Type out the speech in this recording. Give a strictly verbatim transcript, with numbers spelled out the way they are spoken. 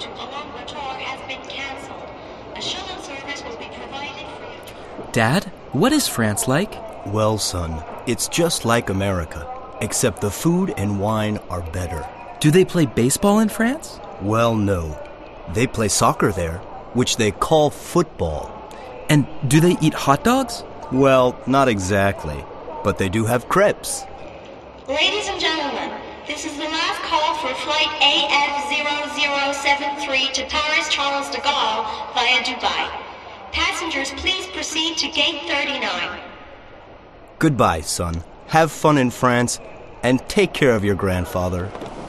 to Ulaanbaatar has been cancelled. A shuttle service will be provided for you. Dad, what is France like? Well, son, it's just like America, except the food and wine are better. Do they play baseball in France? Well, no. They play soccer there, which they call football. And do they eat hot dogs? Well, not exactly, but they do have crepes. Ladies and gentlemen, this is the last call for flight A F zero zero seven three to Paris Charles de Gaulle via Dubai. Passengers, please proceed to gate thirty-nine. Goodbye, son. Have fun in France, and take care of your grandfather.